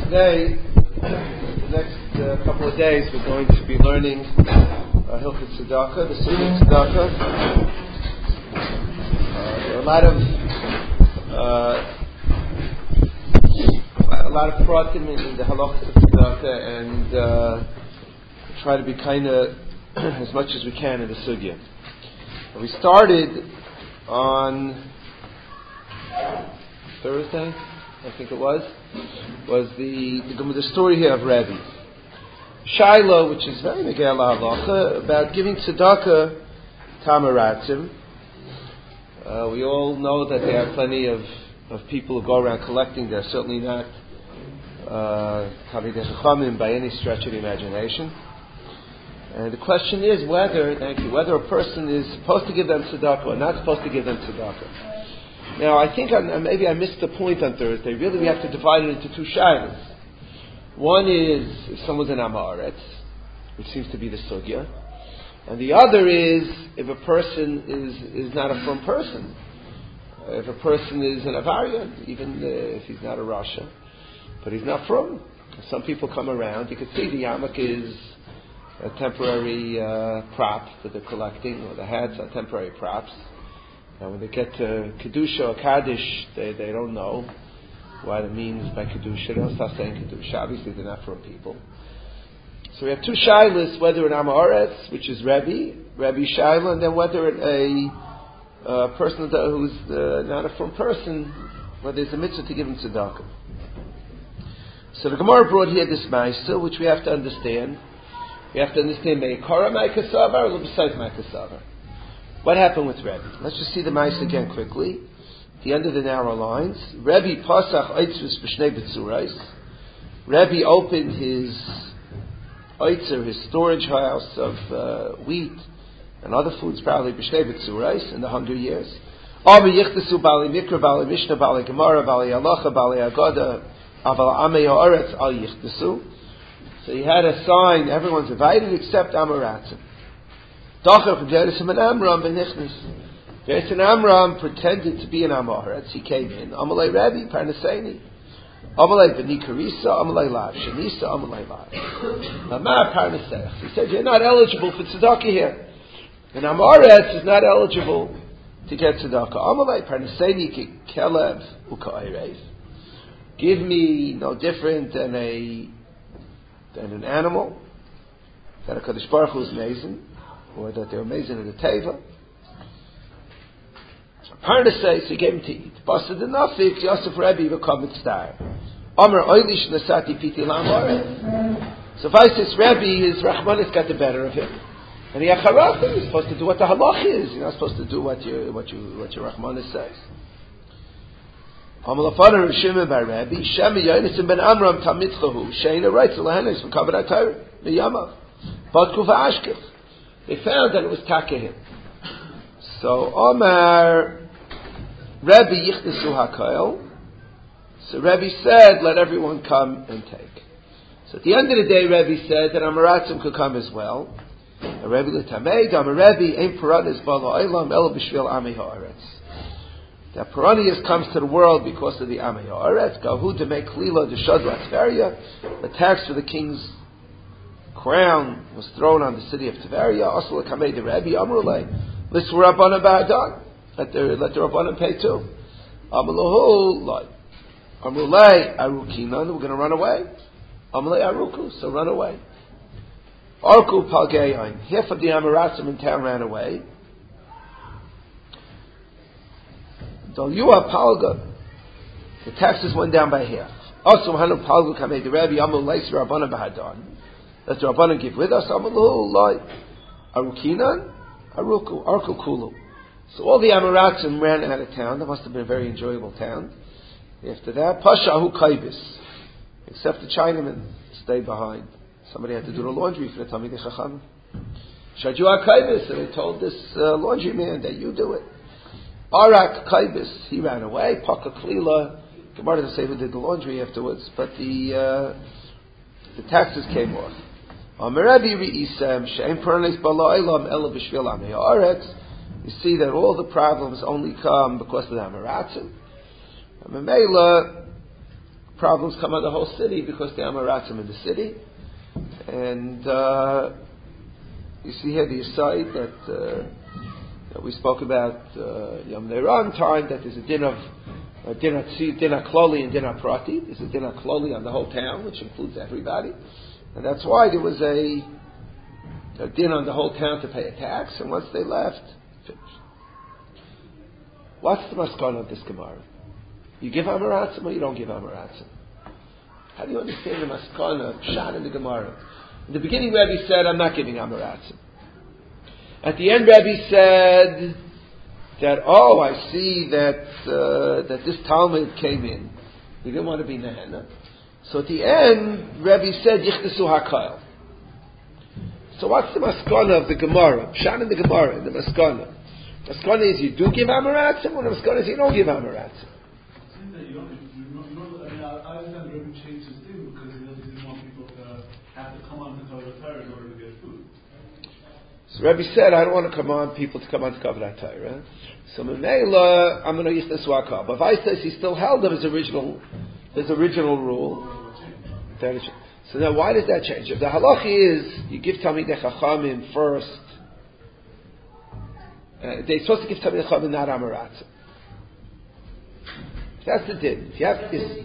Today, the next couple of days, we're going to be learning Hilchot Tzedakah, the Sugya Tzedakah. There are a lot of pratim in the halachas of Tzedakah, and try to be kind of as much as we can in the Sugya. We started on Thursday, I think it was the story here of Rebbe Shiloh, which is very megel halacha, about giving tzedakah tamaratzim. We all know that there are plenty of people who go around collecting. They're certainly not Talmidei Chachamim by any stretch of the imagination. And the question is whether a person is supposed to give them tzedakah or not supposed to give them tzedakah. Now, I think maybe I missed the point on Thursday. Really, we have to divide it into two shilas. One is if someone's an Am Haaretz, which seems to be the sugya, and the other is if a person is not a firm person. If a person is an Avarian, even if he's not a Rasha, but he's not firm. Some people come around. You can see the yarmulke is a temporary prop that they're collecting, or the hats are temporary props. And when they get to Kedusha or Kaddish, they don't know what it means by Kedusha. They'll start saying Kedusha. Obviously, they're not from people. So we have two shilas, whether an Am Haaretz, which is Rebbe Shiloh, and then whether a person who's not a firm person, whether there's a mitzvah to give him tzedakah. So the Gemara brought here this ma'aseh, which we have to understand. We have to understand Meikara Ma'ikasavar or besides Ma'ikasavar. What happened with Rebbe? Let's just see the ma'aseh again quickly. At the end of the narrow lines, Rebbe Pasach Eitzvus B'Shnei B'Tzurais. Rebbe opened his Eitzer, his storage house of wheat and other foods, probably B'Shnei B'Tzurais, in the 100 years. Abi Yichtasu Bali Mikra, Bali Mishnah, Bali Gemara, Bali Halacha, Bali Agada, Aval Amei Haaretz Al Yichtasu. So he had a sign, everyone's invited except Am Haaretzim. Dachar Jerusalem and Amram benichnis. Jerusalem and Amram pretended to be an Am Haaretz. He came in. Amalei Rebbe Parnaseini. Amalei B'ni Karisa. Amalei Lav Shanisa. Amalei Lav. Amar Parnaseich. He said, "You're not eligible for tzedakah here. An Am Haaretz is not eligible to get tzedakah. Amalei Parnaseini ki kelev uka'erev. Give me no different than an animal that a Kadosh Baruch Hu is amazing." Or that they're amazing in the teva. Parnasei, so he gave him to eat. Basa the nafik, Yosef Rebbe become a star. Amar oilish nasati piti lam. Suffice Rebbe, his Rachmanis got the better of him, and he acharav. He's supposed to do what the halach is. You're not supposed to do what your Rachmanis says. Amar lafaner Shimon by Rebbe, Shemi Yonasim ben Amram tamitchahu sheina writes lahanis from Kabbalah Torah miyamav badku va'ashkech. They found that it was takehim. So Omar Rebbe Yichtasu HaKoil. So Rebbe said, let everyone come and take. So at the end of the day, Rebbe said that Am Haaretzim could come as well. And Rebbe L'Tamei, Amar Rebbe, Ein Paranias Bala Olam El B'Shvil Amei Haaretz. That Paranias comes to the world because of the Amei Haaretz. Gahu Demei Klila D'Shad Latveria. The tax for the king's crown was thrown on the city of Tveria. Also, Kamei the Rebbe Amrulay. Let's Rabbanan Ba'adan. Let the Rabbanan pay too. Amalahu like Amrulay Arukinan. We're going to run away. Amalei Aruku. So run away. Arku Palgeyain. Half of the Am Haaretzim in town ran away. Dalyua Palga. The taxes went down by half. Also, Hanu Palgu Kamei the Rebbe Amrulay Rabbanan Ba'adan. Let the Rabbanan give with us. Amalu like Arukinan, Aruku, Arku Kulu. So all the Am Haaretzim ran out of town. That must have been a very enjoyable town. After that, Pashahu Kaibis, except the Chinamen stayed behind. Somebody had to do the laundry for the Talmidei Chachamim. Shajua Kaibis, and they told this laundry man that you do it. Arak Kaibis, he ran away. Paka Klila. Gemara doesn't say who did the laundry afterwards, but the taxes came off. You see that all the problems only come because of the Am Haaretzim. problems come on the whole city because the Amaratzim in the city. And you see here the aside that we spoke about Yom Neiron time, that there's a din of dinner kloli and dinner prati. There's a dinner kloli on the whole town, which includes everybody, and that's why there was a din on the whole town to pay a tax. And once they left, finished. What's the maskana of this Gemara? You give Amaratzim or you don't give Amaratzim? How do you understand the maskana shot in the Gemara? In the beginning, Rebbe said, "I'm not giving Amaratzim." At the end, Rebbe said that, I see that this Talmud came in. He didn't want to be Nehenna. So at the end, Rebbe said, Yichdesu HaKayil. So what's the maskana of the Gemara? Pshat in the Gemara, in the maskana. Maskana is you do give Amaratzim, or the maskana is you don't give Amaratzim. Seems that you don't, I understand Rebbe changed his thing because he didn't want people to have to come on to cover the Torah in order to get food. So Rebbe said, I don't want to come on people to come on to cover that Torah. So Memela, I'm going to use this Wakah. But Vice says he still held of his original rule. So now why does that change? If the halacha is, you give Talmidei Chachamim first, they're supposed to give Talmidei Chachamim, not Amaratzim. That's the din. If you have this...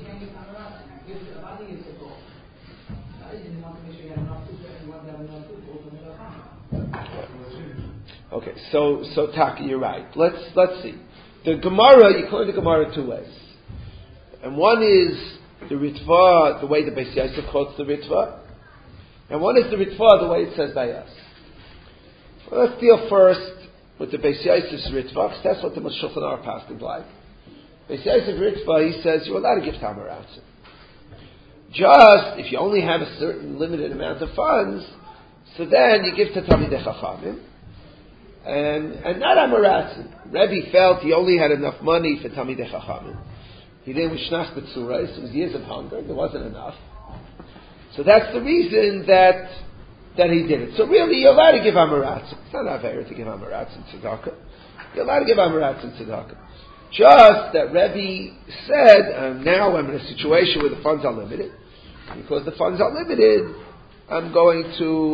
Okay, so Taki, you're right. Let's see. The Gemara, you call the Gemara two ways. And one is the Ritva, the way the Beis Yosef quotes the Ritva. And one is the Ritva, the way it says by us. Well, let's deal first with the Beis Yosef's Ritva, because that's what the Shulchan Aruch passed is like. Beis Yosef Ritva, he says, you're allowed to give Amaratzim. Just, if you only have a certain limited amount of funds, so then you give to Talmidei Chachamim. And not Amaratzim. Rebbe felt he only had enough money for Talmidei Chachamim. He didn't shnach b'tzurais. It was years of hunger. There wasn't enough. So that's the reason that he did it. So really, you're allowed to give Amaratzim. It's not avera to give Amaratzim tzedakah. You're allowed to give Amaratzim tzedakah. Just that Rebbe said, now I'm in a situation where the funds are limited. Because the funds are limited, I'm going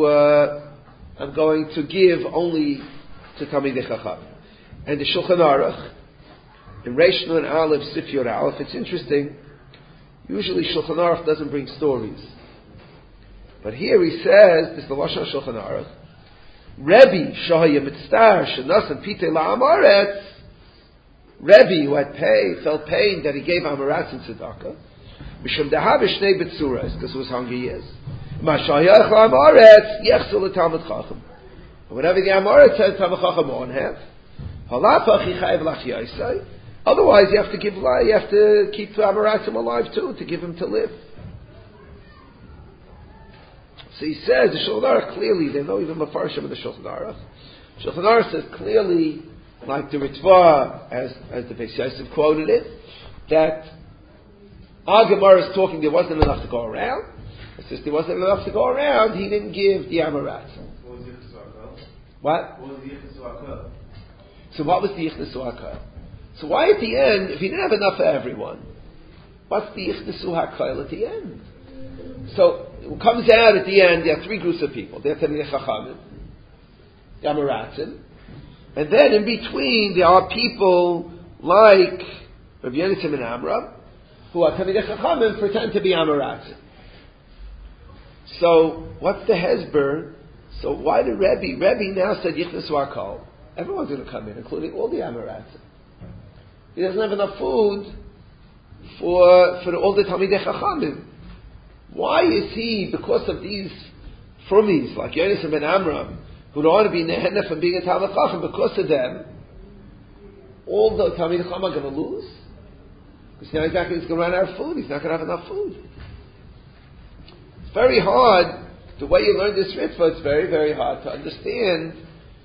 to give only to Talmidei Chachamim. And the Shulchan Aruch, in Reish Nun Aleph, Sif Yor Aleph, it's interesting. Usually Shulchan Aruch doesn't bring stories. But here he says, this is the Lashon Shulchan Aruch, Rebbe, Shahaya Mitztar, Shenasan Pite La'amaretz, Rebbe, who felt pain that he gave Amaratzim tzedakah, Mishum Dehav Shnei Betzuras, because it was hungry years. Mashayach La'amaretz, Yechzul L'Talmud Chacham. Whatever the Amoret says, Talmud Chacham won't have. Otherwise, you have to keep Amaratzim alive too, to give him to live. So he says, the Shulchan Aruch clearly, they know even Mefarshim of the Shulchan Aruch. Shulchan Aruch says clearly, like the Ritva, as the Beis Yosef quoted it, that our Gemara is talking there wasn't enough to go around. Since there wasn't enough to go around, he didn't give the Amaratzim. What? What was the Yichdesu HaKayil? So what was the Yichdesu HaKayil? So why at the end, if he didn't have enough for everyone, what's the Yichdesu HaKayil at the end? So it comes out at the end, there are three groups of people. There are Talmidei Chachamim, the Amaratzim, and then in between there are people like Rabbi Yonasan and Amram, who are Talmidei Chachamim, pretend to be Amaratzim. So what's the Hezber? So why did Rebbe now said Yichdesu HaKayil? Everyone's going to come in, including all the Amaratzim. He doesn't have enough food for all the Talmidei Chachamim. Why is he, because of these frumis like Yonasan and Amram, who don't want to be nehenna from being a Talmid Chacham, because of them, all the Talmidei Chacham are going to lose? Because now he's going to run out of food. He's not going to have enough food. It's very hard. The way you learn this Ritva, it's very, very hard to understand.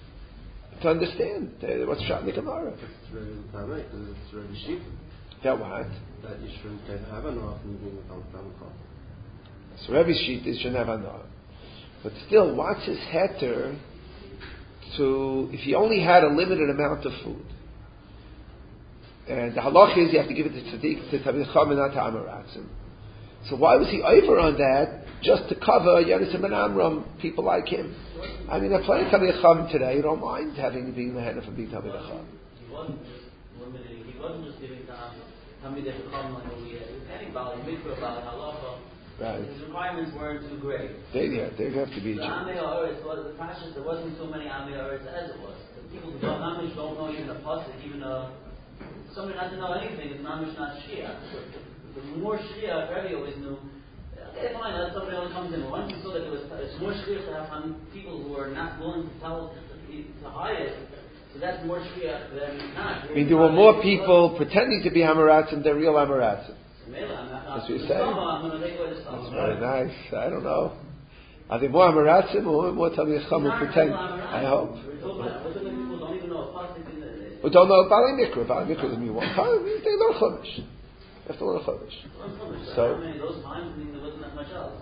What's shot in the Gemara. It's really because it's really sheep. That what? That you shouldn't have enough from being a Talmid Chacham. So Rebbe's sheet is shouldn't have enough. But still, what's his heter to, if he only had a limited amount of food? And the halach is you have to give it to Tzaddik, to Talmidei Chacham, not to Amaratzim. So why was he over on that? Just to cover Yonasan ben Amram, people like him. I mean, there are plenty of Talmidei Chacham today who don't mind being the head of a big Talmidei Chacham. He wasn't just limiting. He wasn't just giving Talmidei Chacham like we had. Any Bali Mikra, Bali Halacha. Right. His requirements weren't too great. They'd have to be. The Amei Haaretz was the precious. There wasn't so many Amei Haaretz as it was. The people who don't Mamish don't know even a pasuk, even somebody not to know anything. It's Mamish not Shia. The more Shia, Rebbe always knew. Okay, fine. Somebody else comes in. Once you saw that it's more Shia to have people who are not willing to tell to hide it. So that's more Shia than not. I mean, there were more people pretending to be Hamaratzim than real Hamaratzim. That's what you're saying? I'm going to take away the stuff. That's very nice. I don't know. Are they more Hamaratzim or more Talmidei Chacham who pretend? I hope. People don't even know a pasuk in the. Who don't know Bali Mikra. Bali Mikra doesn't mean one time. They learn Chumash. They have to learn Chumash. So, I mean, those times, there wasn't that much else.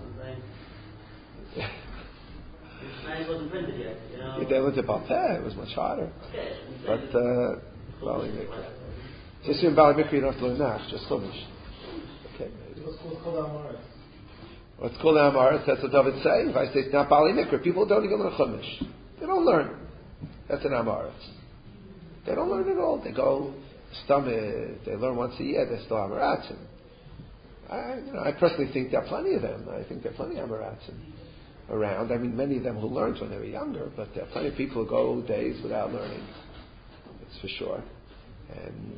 It wasn't printed yet, you know. If they went to Balpeh, it was much harder. Okay. But Bali Mikra. Just in Bali Mikra, you don't have to learn Nach, just Chumash. Okay. What's called Amaret? What's called Amaret? That's what David's saying. If I say it's not Bali Mikra, people don't even learn Chumash. They don't learn. That's an Amaret. They don't learn at all. They go stomach. They learn once a year. They're still Amaratzim. I personally think there are plenty of them. I think there are plenty of Amaratzim around. I mean, many of them who learned when they were younger, but there are plenty of people who go days without learning. That's for sure. And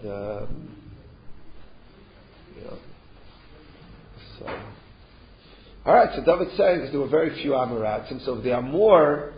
so. All right. So David's saying that there were very few Amaratzim. So if there are more.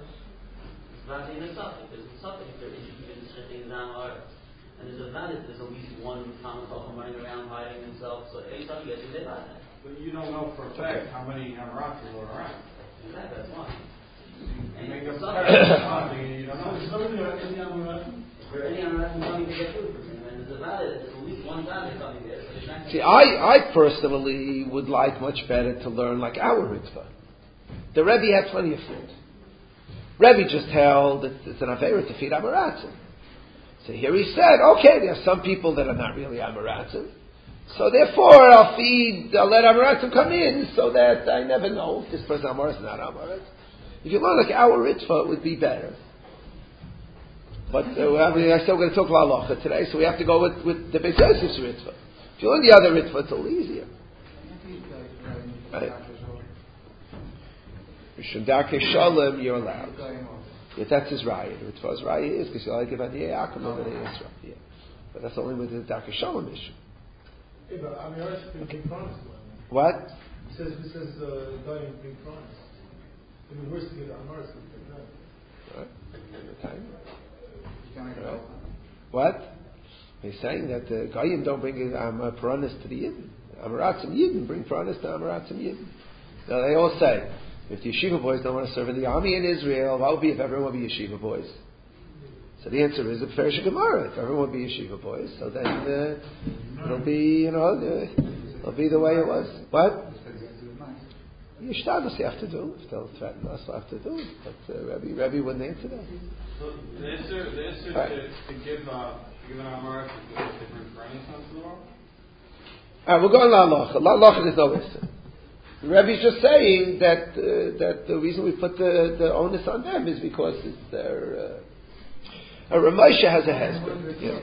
And there's a valid, there's at least one common Chacham running around hiding himself. So anytime you get to that. But you don't know for a fact how many Hamaratzim are around. Exactly, that's why. You make up something and you don't know. Is there any Amaret? For any Amaret coming to get food from him, and there's a valid, there's at least one valid coming there. So see, I personally would like much better to learn like our Ritva. The Rebbe had plenty of food. Rebbe just held that it's an Aveira to feed Amaratzim. So here he said, okay, there are some people that are not really Amaratzim. So therefore, I'll let Amaratzim come in so that I never know if this person Amar is not Amarat. If you learn like our Ritva, it would be better. But I said we're going to talk about Halacha today, so we have to go with the Beis Yosef's Ritva. If you learn the other Ritva, it's a little easier. Right? Shandake Shalom, you're allowed. Yeah, that's his raya. The Ritva's raya is because you like it on the Yaakov over the Israel. Yeah. But that's only with the Darkei Shalom issue. Yeah, but Amaret is big promise. What? It says dying big promise. It would be worse to get Amaret than that. Right. What? He's saying that the Goyim don't bring Puranas to the Yidden. Amaratzim Yidden bring Puranas to Amaratzim Yidden. Now they all say, if the yeshiva boys don't want to serve in the army in Israel, what would be if everyone would be yeshiva boys? So the answer is a Perish Gemara. If everyone would be yeshiva boys, so then it'll be, it'll be the way it was. What? Yishtadus you have to do. If they'll threaten us, we'll have to do it. But Rebbe wouldn't answer that. So the answer right. to give an Amaret is different for any sense of the world? Alright, we'll go on La Halacha. La Halacha is no answer. The Rebbe is just saying that the reason we put the onus on them is because it's their. Ramosha has a husband. Yeah.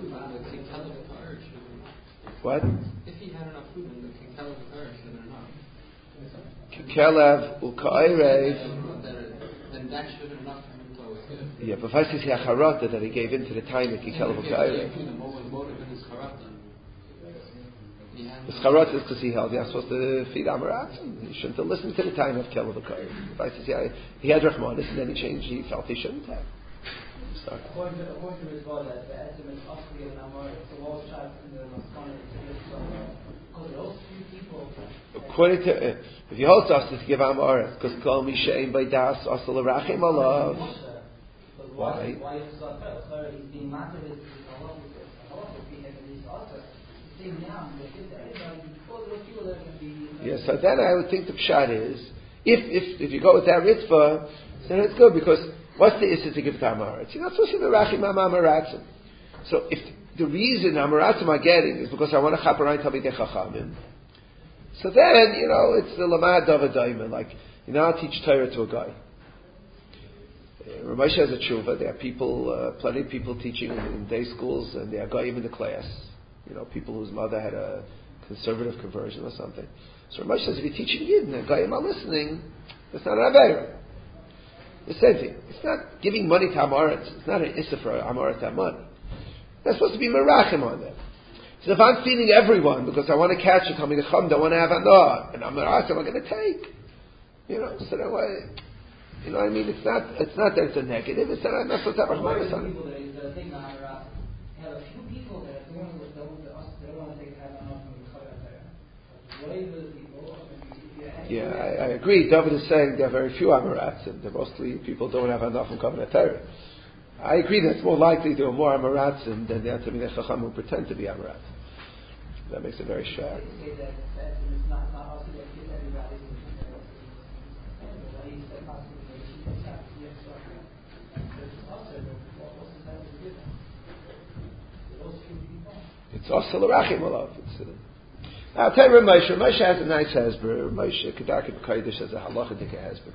What? If he had enough food, then the Kikelev should have enough. Kikelev u'ka'erev. Then that should have been enough for him to always give. Yeah, but first is Hacharata that he gave into the time of Kikelev u'ka'erev. The Scharot is because he held you're supposed to feed Amaratzim. He shouldn't have listened to the time of Kelev u'ka'erev. He had Rachmanis and then he changed. He felt he shouldn't have. According to his God, the estimate of the Amar, so all shots in the Maskana because those few people. According to, if you hold us to give Amar, because Kol Mishaim by Das Asal Rachim Alav. Why? Why is it he's being massive? Yeah, so then I would think the pshat is, if you go with that Ritva, then it's good because. What's the issue to give to Amaretz? You're not supposed to be Rachim Amaratzim. So if the reason Amaratzim are getting is because I want to chaperayim Talmidei Chachamim, So then, it's the Lamad Davadayim, like, I'll teach Torah to a guy. Ramesh has a tshuva. There are people, plenty of people teaching in day schools, and there are guys in the class. People whose mother had a conservative conversion or something. So Ramesh says, if you're teaching Yidden, and guy not listening, that's not an Aveira. The same thing. It's not giving money to Amoritz. It's not an Issa for Amoritz to have money. They're supposed to be Merachim on them. So if I'm feeding everyone because I want to catch a Talmid Chacham, I want to have Anah, and I'm Merachim, I'm going to take. So that way. You know what I mean? It's not that it's a negative. It's that I'm not supposed to have a people that is the thing now. Have a few people that don't want to take have enough from the Chayyim. Way the people. Yeah, I agree. David is saying there are very few Amarats, and mostly people don't have enough from Kavanah Torah. I agree that it's more likely there are more Amarats than there are Talmidei Chacham who pretend to be Amarats. That makes it very sharp. It's also l'rachim olav. I'll tell you, Moshe has a nice hesber. Moshe Kedarka B'Kodesh has a halachic hesber.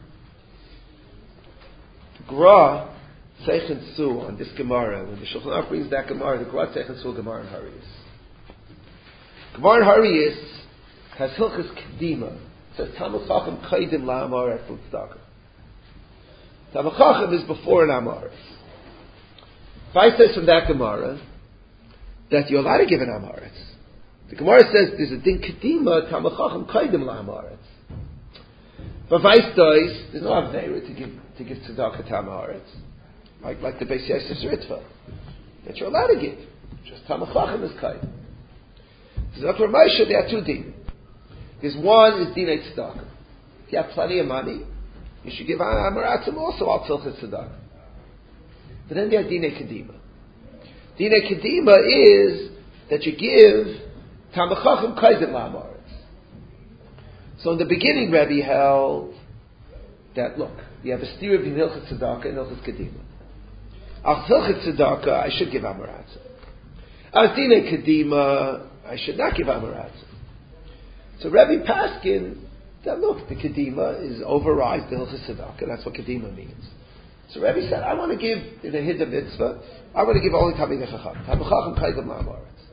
Gra Seich Su on this Gemara. When the Shulchan Aruch brings that Gemara, the Gra Seich Su Gemara in Hariyas. Gemara in Hariyas has Hilchas Kedima. It says Talmid Chacham Kaidim La'amar at Tzedakah. Talmid Chacham is before an Amar. If says from that Gemara that you're allowed to give an Amaretz. The Gemara says there's a din Kedima Talmid Chacham Kaidim La'amaretz. But there's no Aveira to give tzedakah to Amaretz. Like the Beis Yosef Ritva. That you're allowed to give. Just Talmid Chacham is Kaidim. So Dr. Moshe, there are two din. There's one is dinei tzedakah. If you have plenty of money, you should give Amaratzim also al tzilchas tzedakah. But then there are dinei Kedima. Dinei Kedima is that you give Talmid Chacham Kaidim La'amaretz. So in the beginning, Rebbe held that, look, you have a steer between Hilchas Tzedakah and Hilchas Kedima. Al Hilchas Tzedakah, I should give Amaratzim. Al Dinei Kedima, I should not give Amaratzim. So Rebbe Paskin, that look, the Kedima is overrides the Hilchas Tzedakah. That's what Kedima means. So Rebbe said, I want to give, in a Hiddah Mitzvah, I want to give only Talmidei Chacham. Talmid Chacham Kaidim La'amaretz.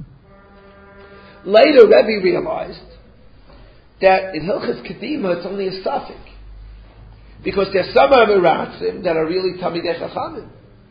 Later, Rebbe realized that in Hilchas Kedima, it's only a suffix. Because there's some Amaratzim that are really Talmidei Chachamim.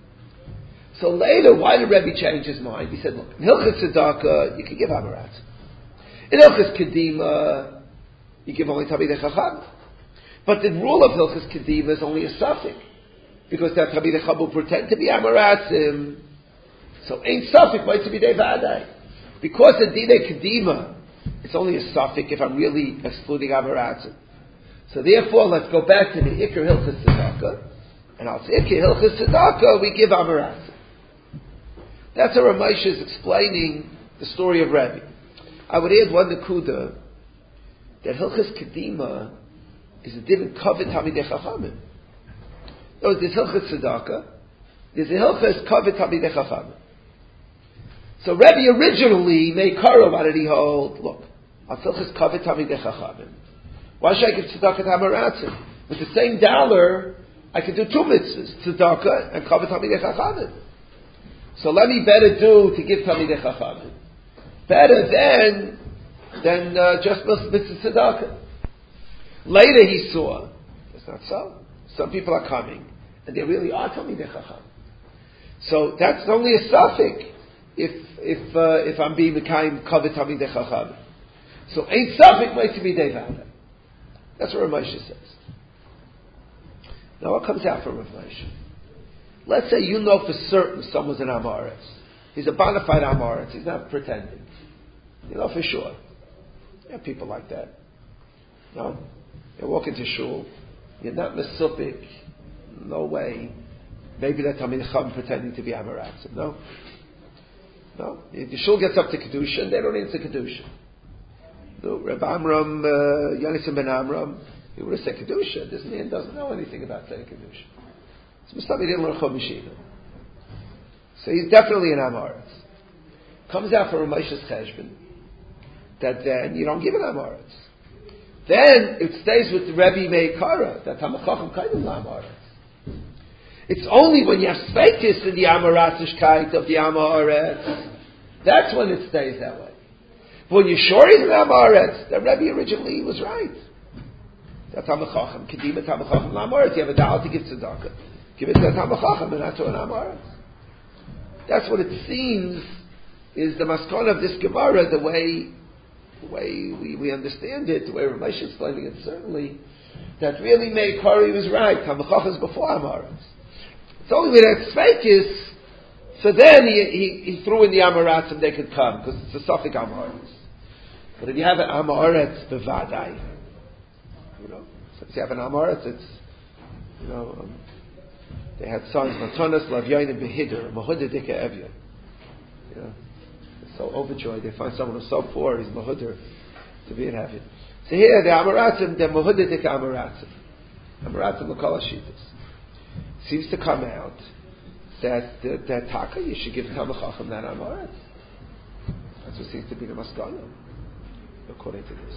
So later, why did Rebbe change his mind? He said, look, in Hilchas Tzedakah, you can give Amaratzim. In Hilchas Kedima, you give only Talmidei Chacham. But the rule of Hilchas Kedima is only a suffix. Because that Talmidei Chacham will pretend to be Amaratzim. So ain't suffix, might be Devadai. Because in Dinei Kedima, it's only a suffix if I'm really excluding Amaratzim. So therefore, let's go back to the Iker Hilchas Tzedakah. And I'll say, Iker Hilchas Tzedakah, we give Amaratzim. That's how Ramesh is explaining the story of Rebbe. I would add one Nekuda, that Hilchas Kedima is a different Kavod Talmidei Chachamim. There's Hilchas Tzedakah, there's a Hilchas Kavod Talmidei Chachamim. So Rebbe originally made Karo, what did he hold? Look, I'll Hilchas Kavod Talmidei Chachamim. Why should I give Tzedakah to Amaratzim? With the same dollar, I could do two mitzvahs, Tzedakah and Kavod Talmidei Chachamim. So let me better do to give Talmidei Chachamim. Better than just mitzvah tzedakah. Later he saw it's not so. Some people are coming, and they really are Talmidei Chacham. So that's only a suffix if I'm being Mekayim Kavod Talmidei Chacham. So ain't suffix might to be Devada. That's what Rav Moshe says. Now what comes out from Rav Moshe? Let's say you know for certain someone's an Amaretz. He's a bona fide Amaretz. He's not pretending. You know for sure. There are people like that. No? You walk into shul. You're not mesupik. No way. Maybe that Talmidei Chacham pretending to be Amaretz. No? No? The shul gets up to Kedusha and they don't answer Kedusha. No, Reb Amram, Yonasan ben Amram, he would have said Kedusha. This man doesn't know anything about saying Kedusha. So he didn't learn Chol Mishina. So he's definitely an Amaretz. Comes out from Ramesh's Cheshbon that then you don't give an Amoritz. Then it stays with the Rebbe Meikara, that Hamachacham Kaidim Amoritz. It's only when you have Sveitis in the Amoratzishkeit of the Amoritz, that's when it stays that way. But when you're sure he's an Amoritz, the Rebbe originally was right. That's Hamachacham, Kedima Hamachacham Amoritz. You have a dollar to give tzedakah. Give it to Hamachacham and not to an Amoritz. That's what it seems is the maskon of this Gemara, the way we understand it, the way Ramesh is explaining it, certainly, that really Meikari was right. Hamachacham is before Amoritz. It's only with that Sveikis, so then he threw in the Amoritz and they could come, because it's a Suffolk Amoritz. But if you have an Amoritz, bevadai, so if you have an Amoritz, it's, they had sons, Matonas, Lavyain, and Behider, Mahuda Dika Evya. They're so overjoyed, they find someone who's so poor, he's Mahuder, to be in heaven. So here, the Amoratzim, they're Mahuda Dika Amoratzim. Amoratzim L'kol Hashitas. Seems to come out that Taka, you should give Tamachachim that Amoritz. That's what seems to be the Maskana, according to this.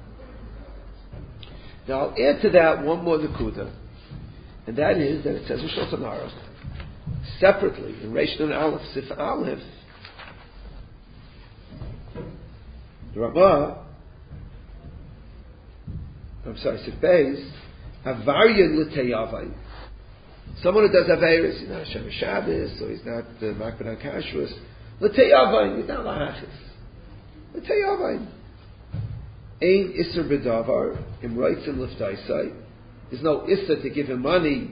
Now I'll add to that one more Nakuda, and that is that it says in Shulchan Aruch, separately, in Reish Nun Aleph, Sif Aleph, the Ramah, Sif Beis, Havaryan L'Teyavai. Someone who does Averis, he's not Hashem Shabbos, or he's not Makban HaKashrus, L'Teyavai, he's not Lahachis. L'Teyavai. Ein Isser B'Davar, Im Reitz and Liftaisai. There's no Isser to give him money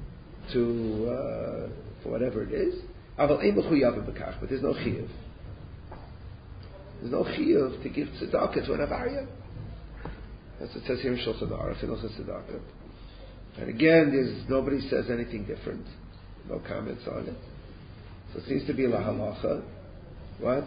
to, for whatever it is. Aval Ein Mechuyavim B'Kach, but there's no Chiyuv. There's no Chiyuv to give Tzedakah to an Avarya. That's what it says here in Shulchan Aruch, in Ilchos Tzedakah. And again, nobody says anything different. No comments on it. So it seems to be la halacha. What?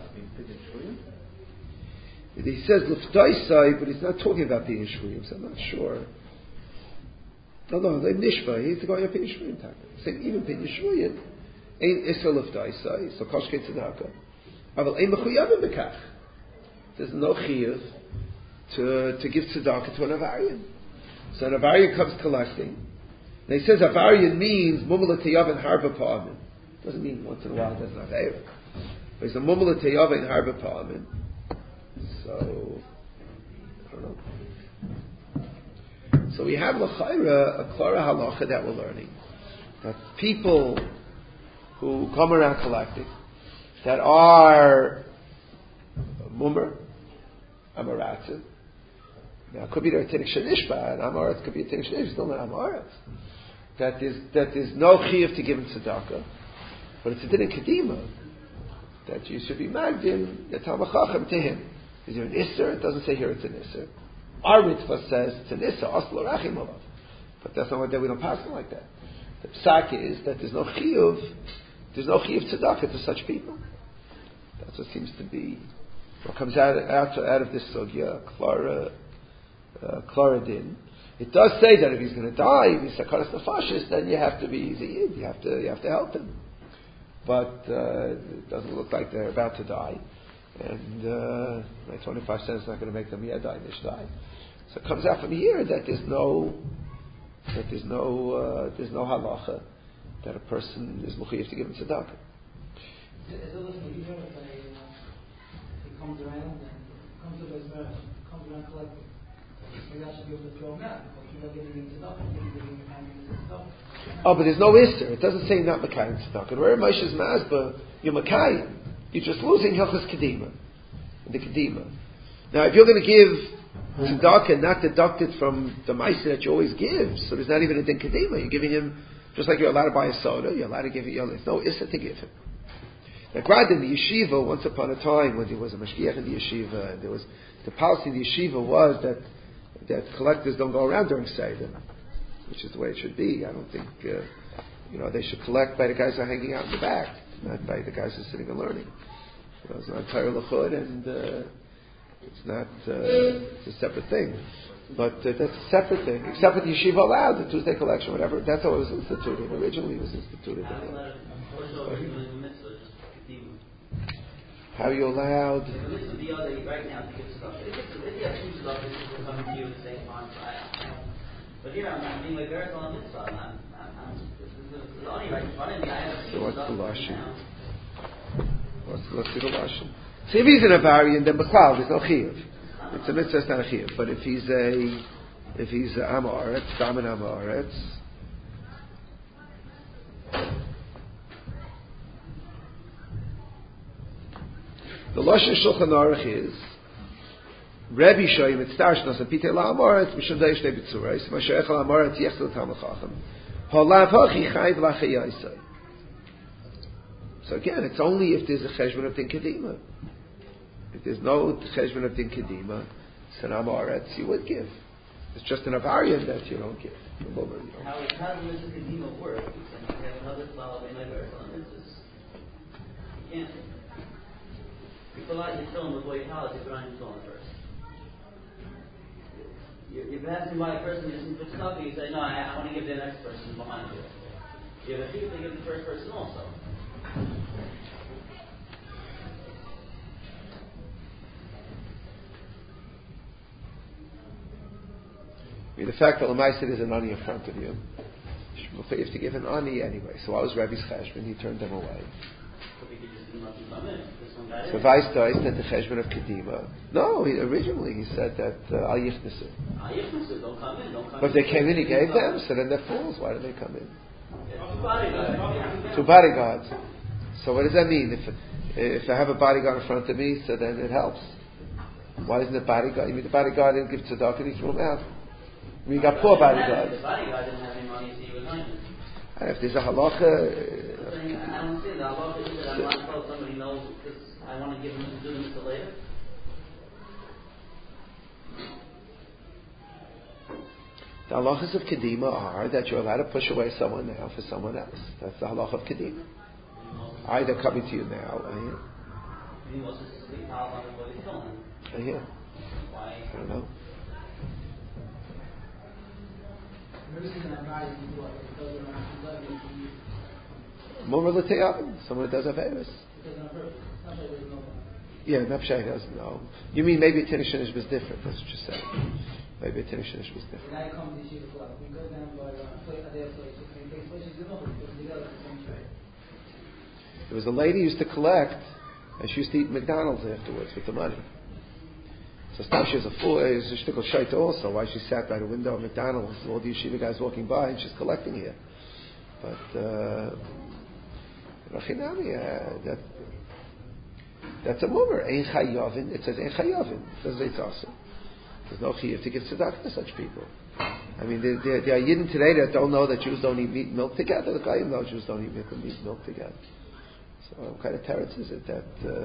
He says l'ftaisai, but he's not talking about the Yishvuyim, so I'm not sure. No, they're nishba. He's going up in Yishvuyim. Saying even in Yishvuyim, ain't isra l'ftaisai, so koshke tzedakah. Aval ein mechuyavim bekach. There's no chiyuv to give tzedakah to an avarian. So an avarian comes collecting. And he says avarian means mumla teyav harba pa'amin. Doesn't mean once in a while there's an avarian. But it's a mumla teyav harba pa'amin. So, I don't know. So we have l'chayra, a klara halacha that we're learning. That people who come around collecting, that are mummer, amaratzim. Now it could be their tinik shenishba, and amaretz could be a tinik shenishba, still not amaretz. That is no chiyuv to give him tzedakah, but it's a tinik kedima, that you should be magdim, the Talmud Chacham to him. Is there an isser? It doesn't say here it's an isser. Our mitzvah says it's an isser, aslo rachim alav. But that's not what we don't pass it like that. The psak is that there's no chiyuv tzedakah to such people. That's what seems to be what comes out of this sugya, Klaradin. It does say that if he's going to die, if he's sakaras nefashis, then you have to be ziyid. You have to help him. But it doesn't look like they're about to die, and my 25 cents is not going to make them die, nish die. So it comes out from here that there's no halacha that a person is mechuyev to give him tzedakah. He comes around collecting. Maybe I should be able to throw him out because he's not giving him tzedakah. Oh, but there's no Easter. It doesn't say not Makayim tzedakah. Where Moshe's Masba, you're Makayim. You're just losing Hilchas Kedima. The Kedima. Now, if you're going to give tzedakah not deducted from the Maisa that you always give, so there's not even a din Kedima. You're giving him, just like you're allowed to buy a soda, you're allowed to give him, there's no Easter to give him. Now, Grad in the yeshiva, once upon a time, when there was a mashgiach in the yeshiva, and there was the policy in the yeshiva was that collectors don't go around during Seder, which is the way it should be. I don't think they should collect by the guys who are hanging out in the back, not by the guys who are sitting and learning. It's not Torah L'chud, and it's not. It's a separate thing. But that's a separate thing. Except for the yeshiva allowed the Tuesday collection, whatever. That's how it was instituted. Originally, it was instituted. How are you allowed? This would be other right now to give stuff. If you have two stuff, this is coming to you at the same time. But here I'm being like very on this side. This is only right in front of me. I have So what's stuff the lashon? now. Let's do the lashon. So if he's in a variant, then b'klal there's no chiyuv. It's a mitzvah, it's not a chiyuv. But if he's a amaretz, daman amaretz. The lashon Shulchan Aruch is Rebbe shoyim et starshnos and pitei la'amoretz mishum dei shtei b'tzurais masher echal amoretz yechzel tamel chacham halav hachi chayv l'chayaisai. So again, it's only if there's a cheshbon of din kedima. If there's no cheshbon of din kedima, it's an amoretz you would give. It's just an avarian that you don't give. How does Mr. Kedima work? You have another flower in my verse on this. You can't. You pull out your stone before your house, you put on your stone first. You're passing by a person who's put stuff, and you say, no, I want to give the next person behind you. You have a thief to give the first person also. I mean, the fact that Lamaisa is an ani in front of you, you have to give an ani anyway. So what was Rebbe's cheshbon? He turned them away. So Vice Dice said the cheshbon of Kedima. No, originally he said that Al Yichnesu. Don't come in. But if they came in, he gave them. So then they're fools. Why did they come in? Two Two bodyguards. So what does that mean? If I have a bodyguard in front of me, so then it helps. Why isn't the bodyguard? You mean the bodyguard didn't give tzedakah and he threw him out? I mean, you got poor bodyguards. The bodyguard didn't have any money, so he was hungry. If there's a halacha, I don't see the halacha is that I want to tell somebody knows this. I want to give them to do this later. the halachas of Kedima are that you're allowed to push away someone now for someone else. That's the halach of Kedima. They're coming to you now. He wants to sleep out before they kill him. Why? I don't know. More someone that does Averis. Yeah, Napshai doesn't know. You mean maybe a Tinishinish was different, that's what you're saying. Maybe a Tinishinish was different. There was a lady who used to collect, and she used to eat McDonald's afterwards with the money. So now she was a fool, she was a shtickle shaita also, why she sat by the window of McDonald's, all the yeshiva guys walking by, and she's collecting here. But, that's a mummer. Ein chayavin. It says ein chayavin. It says it's awesome. There's no chayav to give tzedakah to such people. I mean, there are yidden today that don't know that Jews don't eat meat and milk together. The guy knows Jews don't eat meat and milk together. So what kind of teretz is it that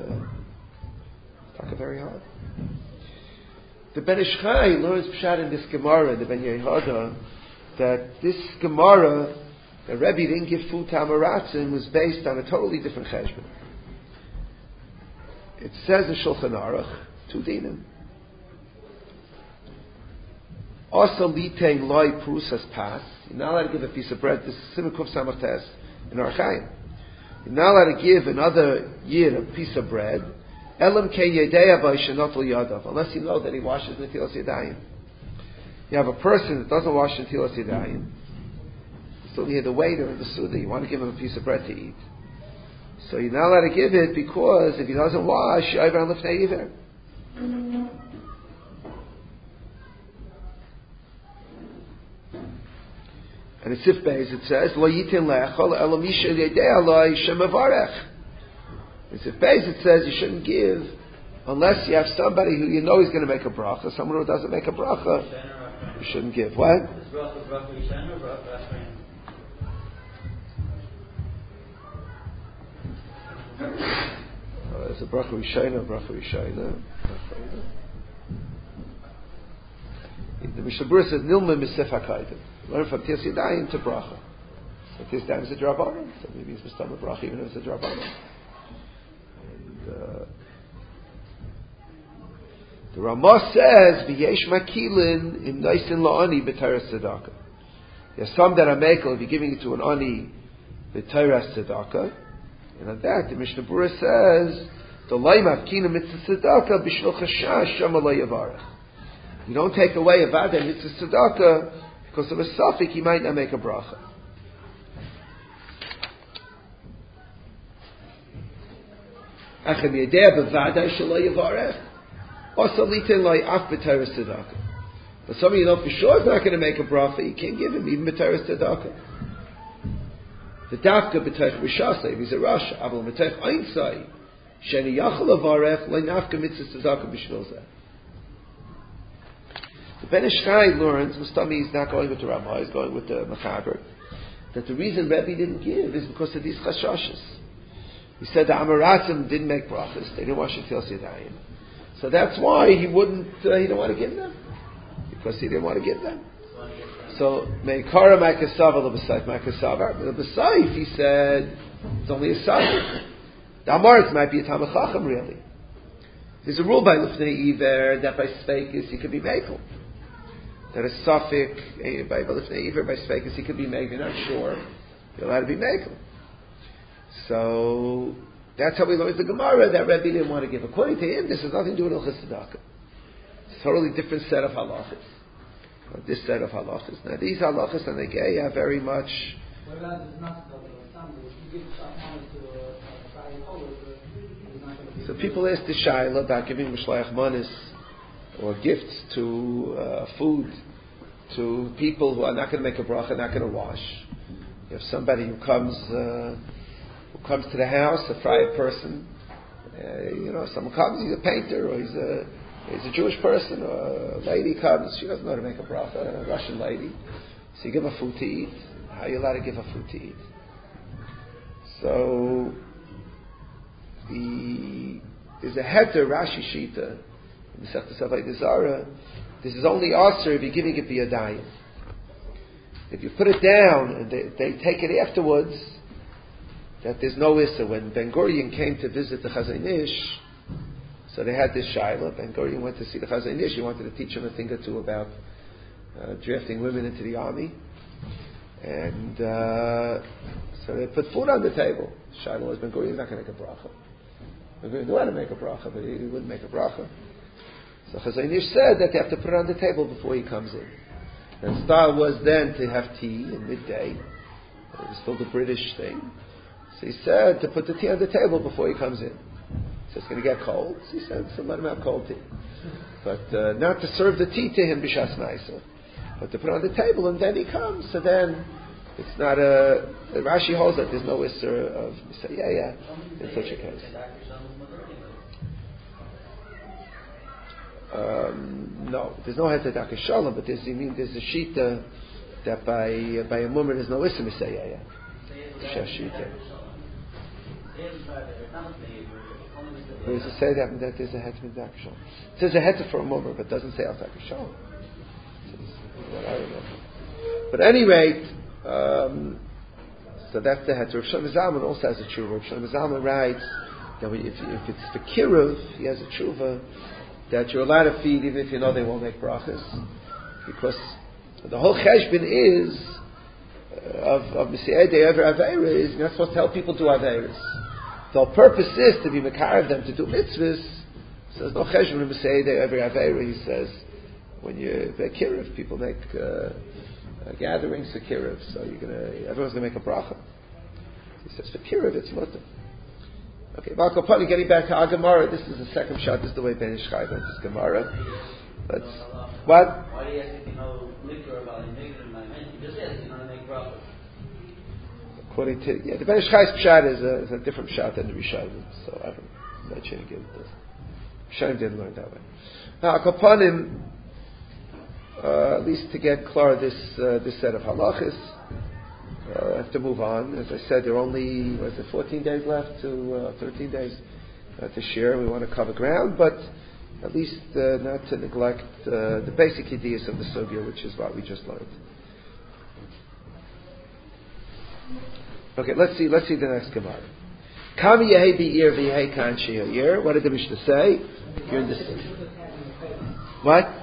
talk very hard? The Ben Ish Chai learns pshat in this Gemara, the Ben Yehoda, that this Gemara, the Rebbe didn't give food to Amaratzim, was based on a totally different cheshbon. It says in Shulchan Aruch, 2 dinim. Also, litein loy prusas pas. You're not allowed to give a piece of bread. This is Simukuf Samachtes in Archaim. You're not allowed to give another yid a piece of bread. Elam ke yedeya b'ishenotol yadav. Unless you know that he washes netilas yadayim. You have a person that doesn't wash netilas yadayim. Still near the waiter in the Suda. You want to give him a piece of bread to eat. So you're not allowed to give it because if he doesn't wash, Yaivar Lifnei Iver. And in Sif Beis it says, Lo yitin lechol elo misha yedei aloi shemavarech. In Sif Beis it says you shouldn't give unless you have somebody who you know is going to make a bracha. Someone who doesn't make a bracha, you shouldn't give. What? There's a bracha rishayna. The Mishnah Berurah says nilma misef hakaidim. Learn from Tis Yadayim to bracha. So Tis Yadayim is a drabanan. So maybe it's mistam bracha even if it's a drabanan. And the Ramah says v'yesh makilin in noisin la'ani b'tayras tzedakah. There's some that are mekel if you're giving it to an ani b'tayras tzedakah. And on that, the Mishnah Berurah says The loymaf kina mitzvah tzedakah b'shvil chashash shama lo yavarech. You don't take away a vada mitzvah tzedakah because of a suffix. He might not make a bracha. Achem yedeh b'vada shelo yavarech. Also litin loy af b'teres tzedakah. But some of you know for sure is not going to make a bracha. You can't give him even b'teres tzedakah. The dafka b'teres rishasei. He's a rasha. Aval b'teres einsai. Sheni yachal avarech loy nafka mitzvah tzedakah b'shvil zeh. The Ben Ish Chai learns, Mustami is not going with the Ramah, he's going with the Mechaber, that the reason Rebbe didn't give is because of these chashashes. He said the Amaratzim didn't make brachas, they didn't wash Shetilas Yadayim. So that's why he didn't want to give them. Because he didn't want to give them. So, Meikara Ma'kasava L'B'Saif Ma'kasava. L'B'Saif, he said, it's only a Saif. The Amaretz might be a Talmid Chacham, really. There's a rule by Lifnei Iver that by Sveikis he could be Mekel. That a suffix, by Lifnei Iver, by Sveikis he could be Mekel. You're not sure. You're allowed to be Mekel. So, that's how we learned the Gemara that Rebbe didn't want to give. According to him, this has nothing to do with Ilchas Tzedakah. It's a totally different set of halachas. This set of halachas. Now, these halachas and the gay are very much. What about this not if you give money to a So people ask the Shaila about giving Mishlayach Manis or gifts to food to people who are not going to make a bracha, not going to wash. You have somebody who comes to the house, a friar person. Someone comes, he's a painter, or he's a Jewish person, or a lady comes, she doesn't know how to make a bracha, a Russian lady. So you give her food to eat. How are you allowed to give her food to eat? So there's a heter Rashi Shita in the Sechta Savai Zara. This is only aser if you're giving it biyadayim. If you put it down and they take it afterwards, that there's no issa. When Ben Gurion came to visit the Chazon Ish, so they had this shaila. Ben Gurion went to see the Chazon Ish. He wanted to teach him a thing or two about drafting women into the army, and so they put food on the table. Shaila was Ben Gurion's not going to make a bracha. Ben Gurion knew how to make a bracha, but he wouldn't make a bracha. So Chazon Ish said that they have to put it on the table before he comes in. And style was then to have tea in midday. It was still the British thing. So he said to put the tea on the table before he comes in. So it's going to get cold. So he said, so let him have cold tea. But not to serve the tea to him b'shas ma'isa, but to put it on the table and then he comes. So then it's not Rashi holds that there's no isser of Misayaya in such a case. No, there's no heter daka shalom, but there's a shita that by a mummer there's no isser Misayaya. Where does it say that there's a heter with daka shalom? It says a heter for a mummer, but it doesn't say al daka shalom. What I remember. But at any rate, so that's the heter. Rav Shlomo Zalman also has a tshuva. Rav Shlomo Zalman writes that if it's for kiruv, he has a tshuva that you're allowed to feed even if you know they won't make brachas, because the whole cheshbon is of Mesi'eh De'ever Aveira is you're not supposed to help people do Aveiras. The whole purpose is to be mekarev them to do mitzvahs. So there's no cheshbon of Mesi'eh De'ever Aveira. He says when you're kiruv, people make gatherings for kiruv, so everyone's gonna make a bracha. He says for kiruv it's mutter. Okay, Balkopani, getting back to our Gemara, this is the second shot, this is the way Ben Ish Chai went this Gemara. But, what? Why do you ask if you know Mikra about him? You just ask if you know to make bracha. According to, the Ben Ish Chai's pshat is a different pshat than the Rishonim, so I'm not sure to give this. Rishonim didn't learn that way. Now, Balkopanim, at least to get clear this set of halachis, I have to move on. As I said, there are only 14 days left to 13 days to share. We want to cover ground, but at least not to neglect the basic ideas of the sugya, which is what we just learned. Okay, let's see the next Gemara. Kami yehi bi'ir v'yehi kan she'ir. What did the Mishnah say? You're in this. What?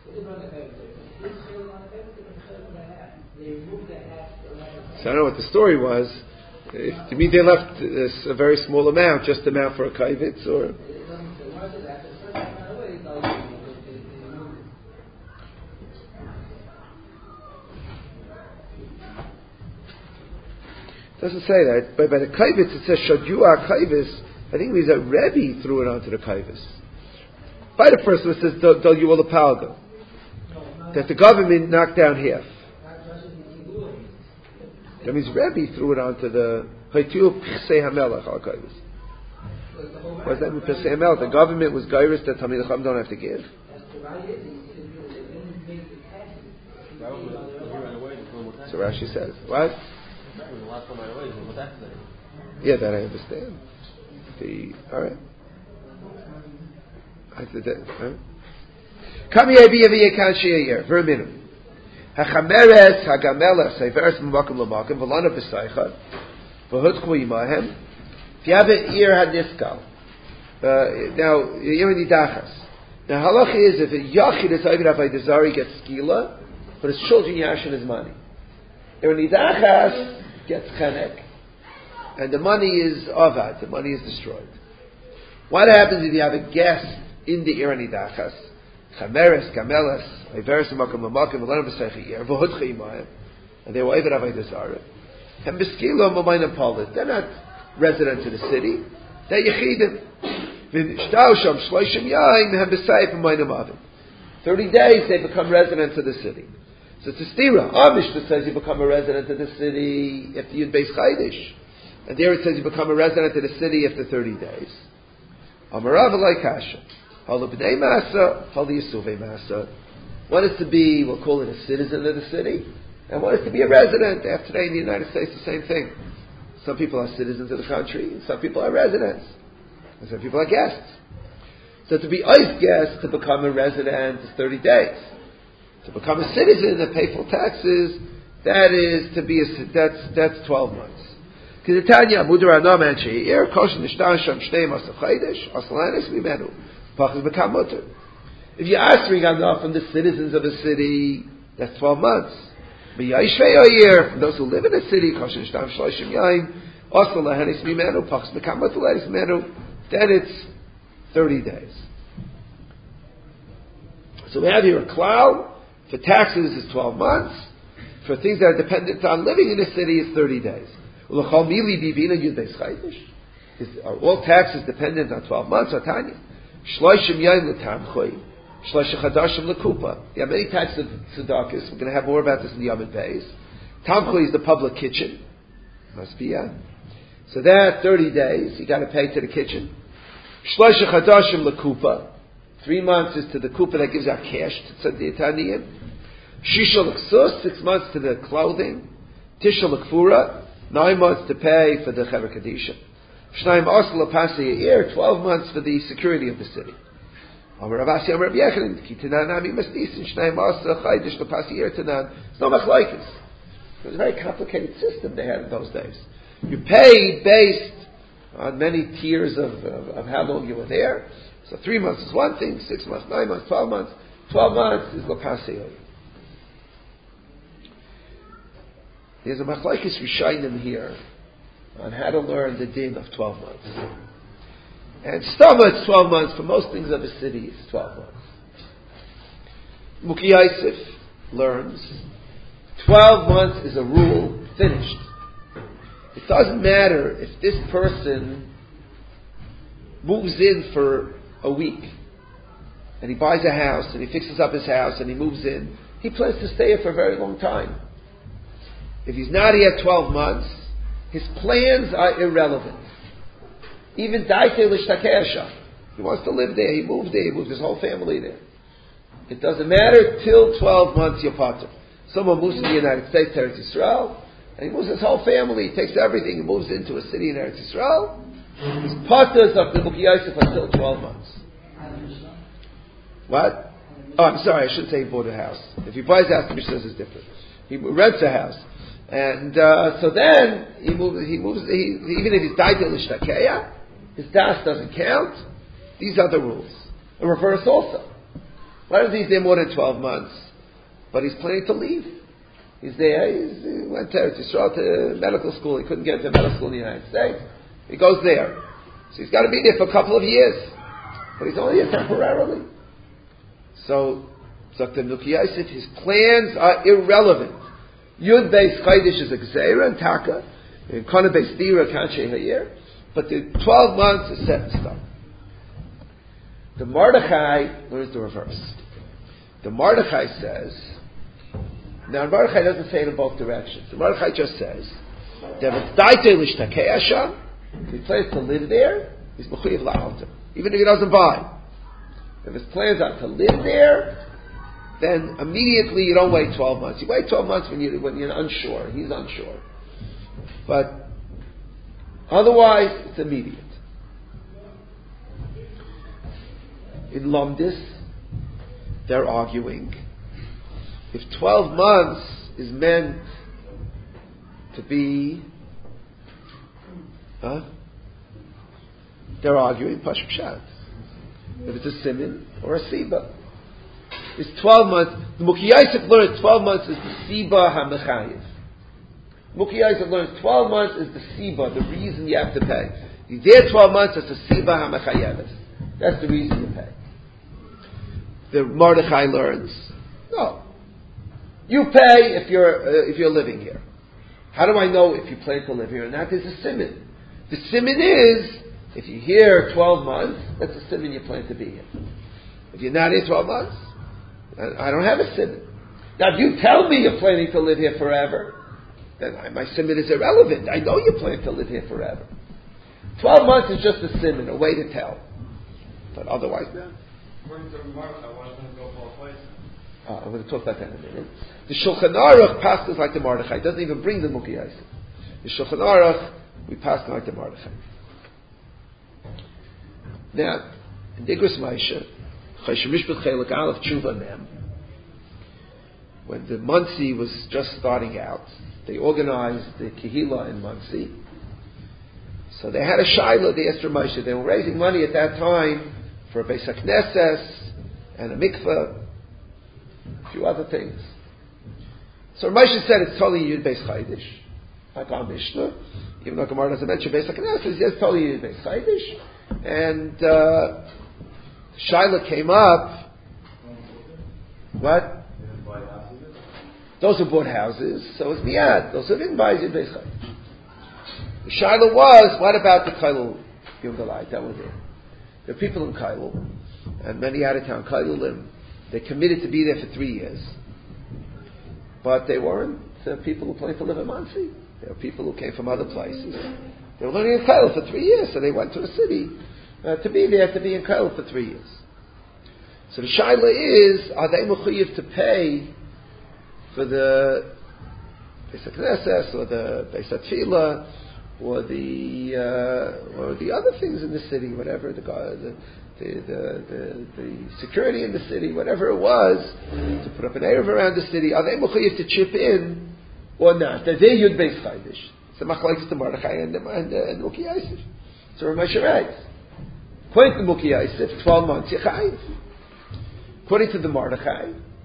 So I don't know what the story was. If to me they left a very small amount, just amount for a kavitz, or it doesn't say that. But by the kavitz it says shadua kavitz. I think it means that Rebbe threw it onto the kavitz. By the first one it says dal you the palga, that the government knocked down half. That means Rebbe threw it onto the Haytiu Pchsei HaMelech al Kaivis. What does that mean, Pchsei HaMelech? The government was Gairis that Talmidei Chacham don't have to give. So Rashi says, what? Yeah, that I understand. Alright. I said that, right? Come here, be a kan she'yer, for a minute. Hachameres hagamelas severes mamakim lamakim v'lana b'saycha v'hutku imahem. If you have an ear haniskal, now ear nidachas. Now halacha is if a yachid is oived avodah zara gets skila, but his children yashin his money. Ear nidachas gets chenek, and the money is avad. The money is destroyed. What happens if you have a guest in the ear nidachas? Chameres, Gamelas, Iveris, Makom, Makom, Elena B'Seichi, V'Hutcha Imayim, and they were Eivet Avodah Zarah. And B'Skilo, Mamayim Polit, they're not residents of the city, they're Yechidim. V'Nishtau Sham, Shloishim Yain, Hem B'Seif, Mamayim Avim. 30 days they become residents of the city. So it's a stira. Our Mishnah says you become a resident of the city after Yud Beis Chaydish. And there it says you become a resident of the city after 30 days. Amarav Elai Kasha. One is to be, we'll call it a citizen of the city, and one is to be a resident. Today in the United States, the same thing. Some people are citizens of the country, and some people are residents, and some people are guests. So to be ice guest, to become a resident, is 30 days. To become a citizen and pay full taxes, that is to be that's 12 months. Because the Tanya, Mudra Anam and She'ir, Koshin Nishtan Sham Shnei Masach Chaydish, Asalanis Mimenu. If you're answering enough from the citizens of a city, that's 12 months. But year, from those who live in a city, then it's 30 days. So we have here a cloud. For taxes, it's 12 months. For things that are dependent on living in a city, it's 30 days. Are all taxes dependent on 12 months? Tanya. Shloishim yaim l'tamchoy, shloishim chadashim l'kupa. There are many types of tzedakahs. We're going to have more about this in the Yom Beis. Tamchoy is the public kitchen. Must be, yeah. So that 30 days, you got to pay to the kitchen. Shloishim chadashim l'kupa. 3 months is to the kupa that gives out cash to the Taniyim. Shisha l'ksus, 6 months to the clothing. Tisha l'kfura, 9 months to pay for the Chaver Kadisha. Shnaim Asla Pasi a year, 12 months for the security of the city. Amar Ravasi Amar B'Yechon, Ki Tanan Ami Masnisin, Shnaim Asla Chaydish L'Pasi Yer Tanan. It's no machlokes. It was a very complicated system they had in those days. You paid based on many tiers of how long you were there. So 3 months is one thing, 6 months, 9 months, 12 months. 12 months is L'Pasi Yer. There's a machlokes Rishayim here on how to learn the din of 12 months. And Stama, it's 12 months. For most things of a city, it's 12 months. Muki Yosef learns 12 months is a rule, finished. It doesn't matter if this person moves in for a week and he buys a house and he fixes up his house and he moves in. He plans to stay here for a very long time. If he's not here 12 months, his plans are irrelevant. Even Daite L'Shtakesha. He wants to live there. He moved there. He moved his whole family there. It doesn't matter till 12 months you're potter. Someone moves to the United States, to Eretz Yisrael, and he moves his whole family. He takes everything. He moves into a city in Eretz Yisrael. His potters of the Muki Yosef until 12 months. What? Oh, I'm sorry. I shouldn't say he bought a house. If he buys a house, the Mishnah says it's different. He rents a house. And so then he moves. Even if he's died in his das doesn't count. These are the rules. A reverse also. What if he's there more than 12 months, but he's planning to leave? He's there, he went to Israel to medical school, he couldn't get into medical school in the United States. He goes there. So he's got to be there for a couple of years. But he's only here temporarily. So, Dr. Nuki Yosef, his plans are irrelevant. Yud Beis Chaydish is a Gzeira and Taka, and Kana Beis Dira can't change a year, but the 12 months is set in stone. The Mordechai learns the reverse. The Mordechai says, now Mordechai doesn't say it in both directions. The Mordechai just says, if he plans to live there, he's mechuyev la'alter, even if he doesn't buy. If his plans are to live there, then immediately you don't wait 12 months. You wait 12 months when you're unsure. He's unsure. But otherwise, it's immediate. In Lomdis, they're arguing. If 12 months is meant to be, they're arguing Pashut Pshat. If it's a siman or a siba. It's 12 months. The Muki Yosef learns 12 months is the siba ha-mechayiv. Muki Yosef learns 12 months is the siba, the reason you have to pay. You're there 12 months, it's the siba ha-mechayeves. That's the reason you pay. The Mordechai learns, no. You pay if you're living here. How do I know if you plan to live here? And that is a siman. The siman is, if you're here 12 months, that's a siman you plan to be here. If you're not here 12 months, I don't have a siman. Now, if you tell me you're planning to live here forever, then my siman is irrelevant. I know you plan to live here forever. 12 months is just a siman, a way to tell. But otherwise, no. According to Mordechai, why doesn't it go both ways? I'm going to talk about that in a minute. The Shulchan Aruch passes like the Mordechai. It doesn't even bring the Muki Yosef. The Shulchan Aruch, we pass like the Mordechai. Now, in Digros Maisha, when the Monsey was just starting out, they organized the Kehillah in Monsey. So they had a Shaila, they asked Moshe. They were raising money at that time for a Beis HaKnesses and a mikveh, a few other things. So Moshe said it's totally Yud Beis Chaydish, like our Mishnah. Even though Gemara doesn't mention Beis HaKnesses, yes, totally Yud Beis Chaydish. And Shaila came up. What? Those who bought houses, so it's miyad. Those who didn't buy Yud Beis Chaydish. The Shaila was, what about the Kailul Yudalite that were there? There are people in Kailul, and many out of town Kailulim. They committed to be there for 3 years. But they weren't people who planned to live in Monsey. There were people who came from other places. They were learning in Kailul for 3 years, so they went to a city to be there, to be in Kailul for 3 years. So the shaila is, are they mechuyev to pay for the Beis HaKnesses or the Beis HaTfilah or the other things in the city, whatever the security in the city, whatever it was, to put up an Erev around the city, are they mechuyev to chip in or not? They're Yud Beis Chaydish. It's a machlokes to Mordechai and Muki Yosef. So Ramesh writes, according to Muki Yosef, 12 months Yechayiv. According to the Mordechai,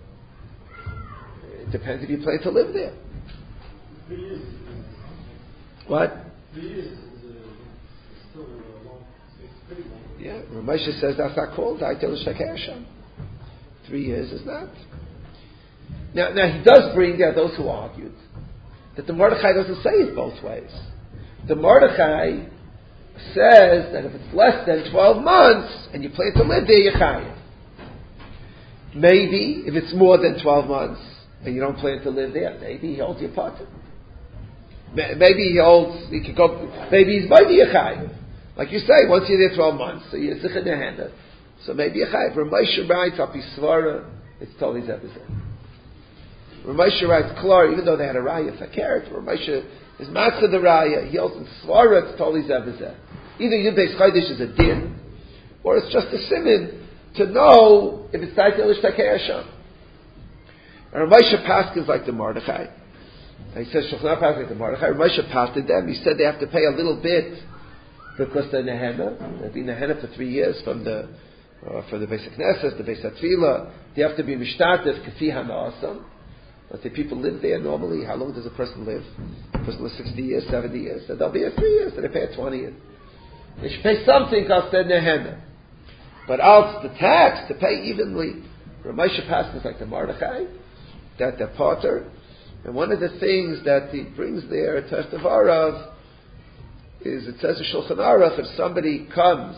it depends if you plan to live there. 3 years. What? 3 years is still long. It's pretty long. Yeah, Ramesh says that's not called Daitel Shakei Hashem. 3 years is not. Now he does bring there those who argued that the Mordechai doesn't say it both ways. The Mordechai says that if it's less than 12 months and you plan to live there, you're chayiv. Maybe if it's more than 12 months and you don't plan to live there, maybe he holds your partner. Maybe he could go. Maybe he's maybe a chayiv. Like you say, once you're there 12 months, so you're zich in your hand. So maybe a chayiv. Ramesha writes, Apisvara, it's totally zebazeh. Ramesha writes, Klar, even though they had a raya fakert, Ramesha is matzah the raya. He holds in svara, it's totally zebazeh. Either Yud Beis Chaydish is a din, or it's just a siman to know if it's Daitel Ishtakei Hashem. And Ramesha Paskins like the Mordechai. And he says, Shulchan Aruch like the Mordechai. Ramesha pasted them. He said they have to pay a little bit because they're Nehenna. They've been Nehenna for 3 years from for the basic Knesset, the basic Tefillah, they have to be mishtatif kafi hana'asam. Let's say people live there normally. How long does a person live? A person lives 60 years, 70 years. So they'll be here 3 years, so they pay 20 years. They should pay something called nehena. But else the tax to pay evenly. Ramesha passes like the Mordechai, that they're potter. And one of the things that he brings there at Testavarav is it says in Shulchan Aruch, if somebody comes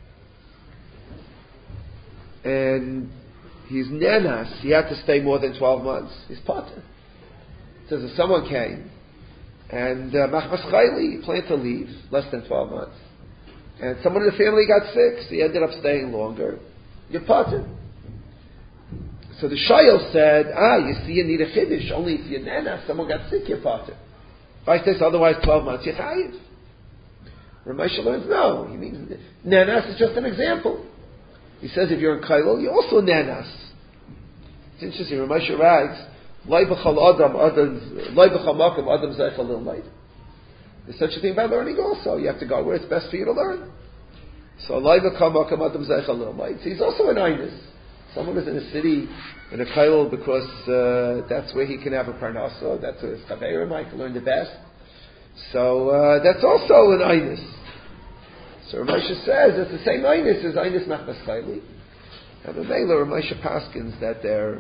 and he's nenas, he had to stay more than 12 months. He's potter. It says if someone came and Machmas Chayli planned to leave less than 12 months, and someone in the family got sick, so he ended up staying longer, you're potter. So the Shayel said, you see, you need a chiddush. Only if you're nana, someone got sick, you're potter. If I say otherwise 12 months, you're chayiv. Ramesha learns, no. He means, nanas is just an example. He says if you're in Kailul, you're also nanas. It's interesting, Ramesha writes, Loi b'chal makom adam zeichel l'leid. There's such a thing by learning also. You have to go where it's best for you to learn. So Loi b'chal makom adam zeichel l'leid. So he's also an einus. Someone is in a city, in a kailul, because that's where he can have a parnasa, that's where his chaverim might learn the best. So that's also an einus. So Ramesha says it's the same einus as einus machmas chayli. And the Mela Ramesha paskins that they're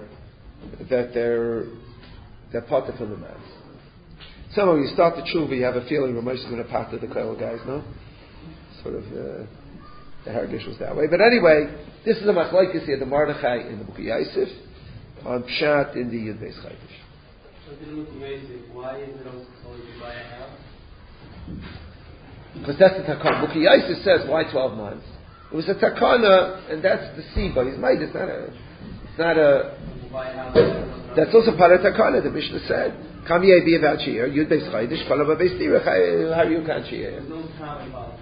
part of the mass. Somehow you start the tshuva, you have a feeling Ramesha is going to part of the kailul guys, no? Sort of. The Hargish was that way. But anyway, this is a machlokes here, the Mordechai in the Book of Yosef, on Pshat in the Yud Beis Chaydish. So in the Book of Yosef, why is it also told to buy a house? Because that's the takana. Book of Yosef says, why 12 months? It was a takana, and that's the seed, but he's made, it's not a, that's also part of takana, the Mishnah said. Kam yeh be about Shir, Yud Beis Chaydish, Kala Beis Tira, how you can Shir. There's no time involved.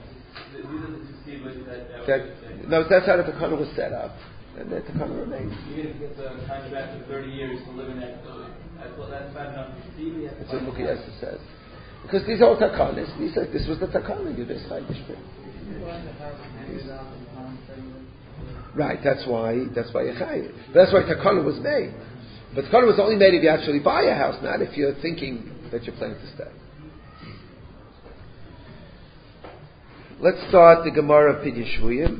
That's how the takana was set up, and the takana remains. You're going to get the contract for 30 years to live in that building. That's bad enough to see. That's what Book of Yosef says. Because these are all takanas. He said this was the takana. You just like right. That's why Yechayev. That's why takana was made. But takana was only made if you actually buy a house, not if you're thinking that you're planning to stay. Let's start the Gemara of Pidyon Shvuyim.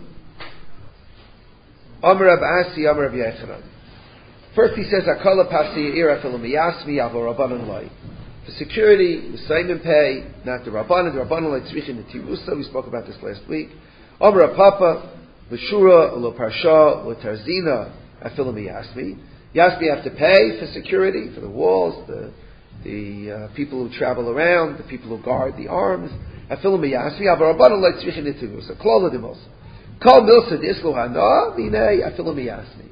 Amar Rav Asi, Amar Rav Yechanan. First he says, Akala Pasi Ira Filumiyasmi Avo Rabbanon Lai. For security, the Simon pay, not the Rabbanon. The Rabbanon Lai Tzrichin the Tirusa. We spoke about this last week. Amar Papa, L'Shura, Lo Parsha, Lo Tarzina, Afilumiyasmi. Yasmi have to pay for security, for the walls, the people who travel around, the people who guard the arms. Afilu miyasmi, aber Rabbanon Lai Tzrichin the Tirusa. Klol Adimos. Kol Milsa Dislo Hana, Vinei Afilu miyasmi.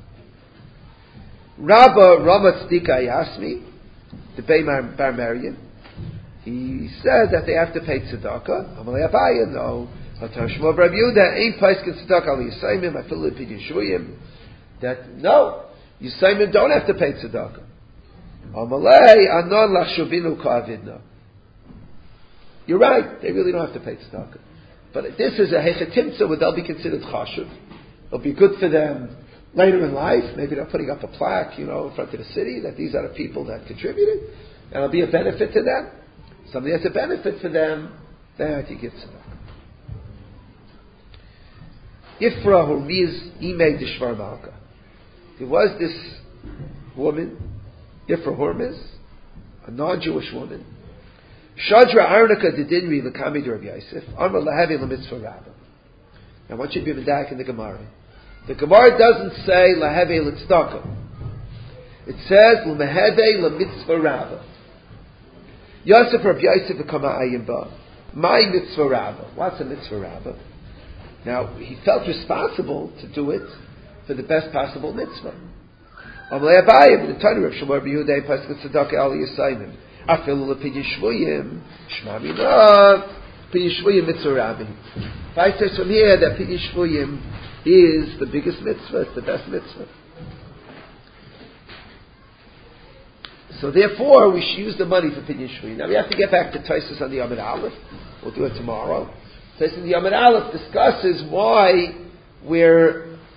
Rabba Rama Tzedika Yasmi, the Bey Bar Marian, he said that they have to pay tzedakah. Amalei Abaya, no. Hatar Shmuel Bar Yehuda, ain't paiskin tzedakah al Yisayimim, Afilu Pidyon Shvuyim, that no, Yisayimim don't have to pay tzedakah. Amalei Anon Lachshuvinu Ka'avidna. You're right, they really don't have to pay tzedakah. But this is a hechetimtza where they'll be considered chashuv. It'll be good for them later in life. Maybe they're putting up a plaque, in front of the city that these are the people that contributed. And it'll be a benefit to them. Something that's a benefit for them, that he gives tzedakah. Ifra Hormiz Imei Dishvar Malka. There was this woman, Ifra Hormiz, a non-Jewish woman. Shadra Arnika Didinri L'Kamid Rav Yosef Amar Lahevi L'Mitzvah Rabba. Now, what should be medak in the Gemara? The Gemara doesn't say Lahevi L'Tzedakah. It says L'Meheve L'Mitzvah Rabba. Yosef Rav Yosef V'Kama Ayim Ba. My Mitzvah Rabba. What's a Mitzvah Rabba? Now, he felt responsible to do it for the best possible mitzvah. Amalei Abayim, the Tanu Rav Shmuel Bar Yehuda Pasuk Tzedakah Al Yisayimim. Afilu L'Pidyon Shvuyim, Shma Mina, Pidyon Shvuyim Mitzvah Rabbi. If I say from here that Pidyon Shvuyim is the biggest mitzvah, it's the best mitzvah. So therefore, we should use the money for Pidyon Shvuyim. Now we have to get back to Tosfos on the Amud Aleph. We'll do it tomorrow. Tosfos on the Amud Aleph discusses why we're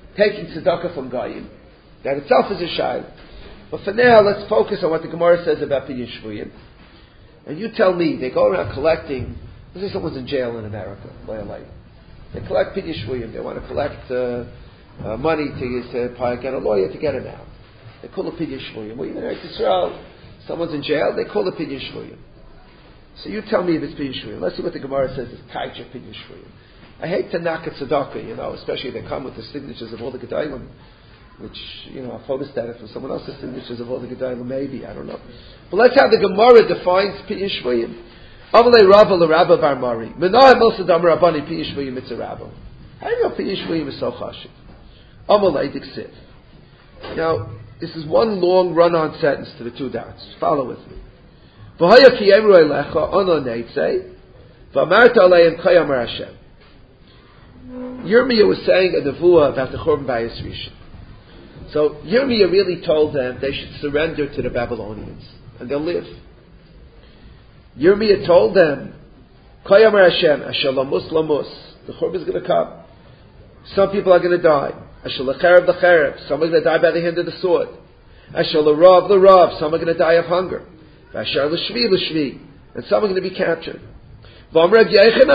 taking tzedakah from Goyim. That itself is a shayla. But for now, let's focus on what the Gemara says about Pidyon Shvuyim. And you tell me, they go around collecting, let's say someone's in jail in America, they collect Pidyon Shvuyim, they want to collect money to get a lawyer to get him out. They call it Pidyon Shvuyim. Well, even in Israel, someone's in jail, they call it Pidyon Shvuyim. So you tell me if it's Pidyon Shvuyim. Let's see what the Gemara says is Taija Pidyon Shvuyim. I hate to knock at tzedakah, especially if they come with the signatures of all the Gedalim, which, I'll photostatic from someone else's signatures of all the Gedalim, maybe, I don't know. But let's have the Gemara defines Pidyon Shvuyim. Avalei Rava l'Rabba Bar Mari. Menah Milsa Dam Rabbani Pidyon Shvuyim Mitzvah Rabba. How do you know Pidyon Shvuyim is so chashiv? Amalei Diksiv. Now, this is one long run-on sentence to the two dots. Follow with me. V'haya ki emru elecha ono neitzei v'amarta aleim kayamar Hashem. Yirmiyah was saying a nevuah about the Churban Bayis Rishon. So Yirmiyah really told them they should surrender to the Babylonians and they'll live. Yirmiyah told them, Kayamar Hashem, Asher lamus lamus. The Churban is going to come. Some people are going to die. Asher lecherev lecherev. Some are going to die by the hand of the sword. Asher lerav lerav. Some are going to die of hunger. Asher l'shvi l'shvi. And some are going to be captured. Everything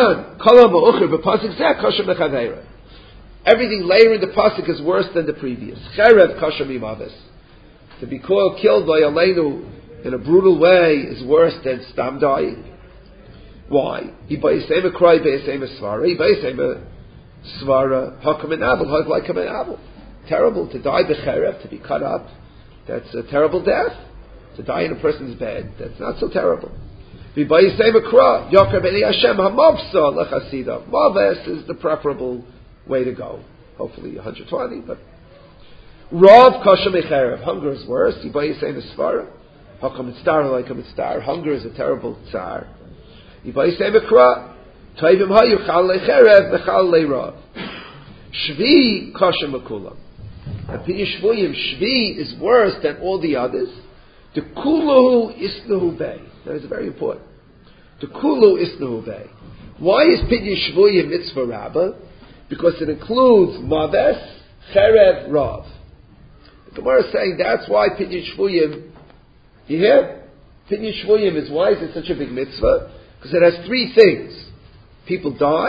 later in the pasuk is worse than the previous. Cherev kasher mimavis. To be killed by Aleinu in a brutal way is worse than stam dying. Why? Ibayisema cry, Ibayisema svara, Ibayisema svara, hakam and abel, hak like and abel. Terrible to die becherev, to be cut up. That's a terrible death. To die in a person's bed, that's not so terrible. Ibayisema cry, Yokar b'nei Hashem hamavsa lechasida. Maves is the preferable way to go. Hopefully 120, but Rav kasha mecherev. Hunger is worse. Ibayisema svara. Hakam mitzar like a mitzar. Hunger is a terrible tsar. Ibayisema kra. Toivim hayu chal lecherev v'chal leirav. Shvi kasha mekulam. And Pidyon Shvuyim, Shvi is worse than all the others. The kuluhu isnuhu bay. That is very important. The kulu isnuhu bay. Why is Pidyon Shvuyim mitzvah rabbah? Because it includes maves, cherev, rav. The Gemara is saying that's why Pidyon Shvuyim. You hear? Pidyon Shvuyim is why is it such a big mitzvah? Because it has three things: people die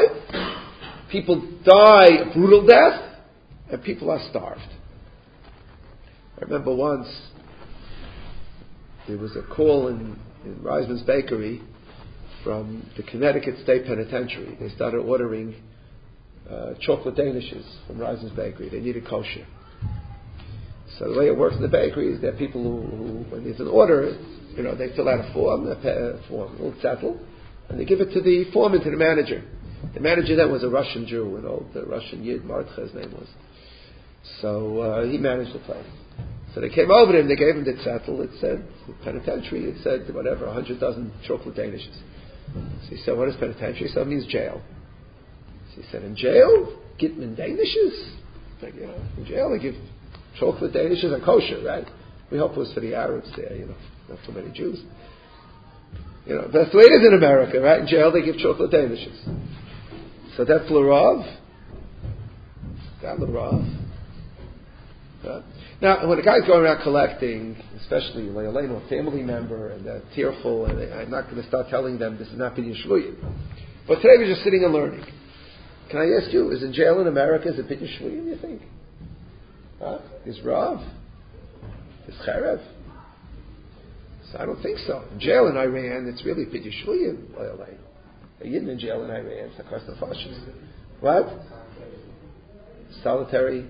a brutal death, and people are starved. I remember once there was a call in Reisman's Bakery from the Connecticut State Penitentiary. They started ordering chocolate danishes from Reisman's Bakery. They needed kosher. So the way it works in the bakery is that people who when there's an order, they fill out a form, a little settle, and they give it to the foreman, to the manager. The manager then was a Russian Jew, an old Russian Yid, Martcha his name was. So he managed the place. So they came over to him, they gave him the zettel, it said, penitentiary, it said, 100 dozen chocolate danishes. So he said, what is penitentiary? So it means jail. So he said, in jail? Gitman danishes? In jail they give chocolate danishes and kosher, right? We hope it was for the Arabs there, not so many Jews. That's the way it is in America, right? In jail they give chocolate danishes. So that's Larav. That Larav. Yeah. Now, when a guy's going around collecting, especially a family member, and they're tearful, and I'm not going to start telling them this is not Pidyon Shvuyim. But today we're just sitting and learning. Can I ask you, is in jail in America, is it Pidyon Shvuyim, you think? Huh? Is Rav? Is Cherev? So I don't think so. In jail in Iran, it's really Pidyon Shvuyim. A Yidden in jail in Iran, it's a cost of fashion. What? Solitary.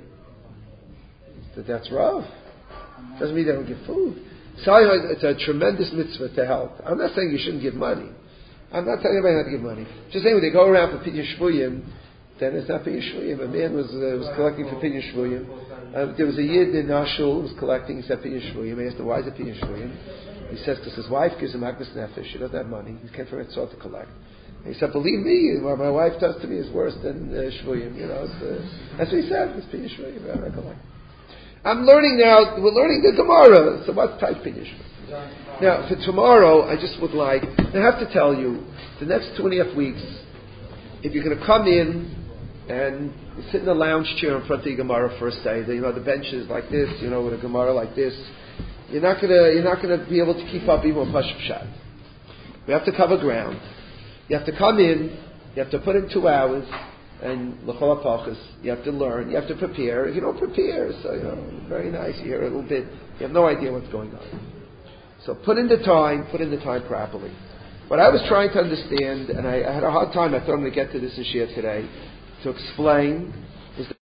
That's Rav. Doesn't mean they don't give food. It's a tremendous mitzvah to help. I'm not saying you shouldn't give money. I'm not telling anybody not to give money. Just saying when they go around for Pidyon Shvuyim, then it's not Pidyon Shvuyim. A man was collecting for Pidyon Shvuyim. There was a Yid in Nashul who was collecting. He said Pidyon Shvuyim. He asked him, why is it Pidyon Shvuyim? He says, because his wife gives him Agnes Nefesh. She doesn't have money. He came from Etzor to collect. And he said, believe me, what my wife does to me is worse than Shvuyim. That's what he said. It's Pidyon Shvuyim. I recollect. I'm learning now, we're learning the Gemara, so what's type Pidyon Shvuyim? Now, for tomorrow, I just would like, I have to tell you, the next 2.5 weeks, if you're going to come in and you sit in a lounge chair in front of the Gemara first day. The bench is like this, with a Gemara like this. You're not gonna be able to keep up even with Pashut Pshat. We have to cover ground. You have to come in. You have to put in 2 hours, and l'chol hapachas. You have to learn. You have to prepare. If you don't prepare, so very nice. You hear a little bit. You have no idea what's going on. So put in the time properly. What I was trying to understand, and I had a hard time. I thought I'm going to get to this issue today, to explain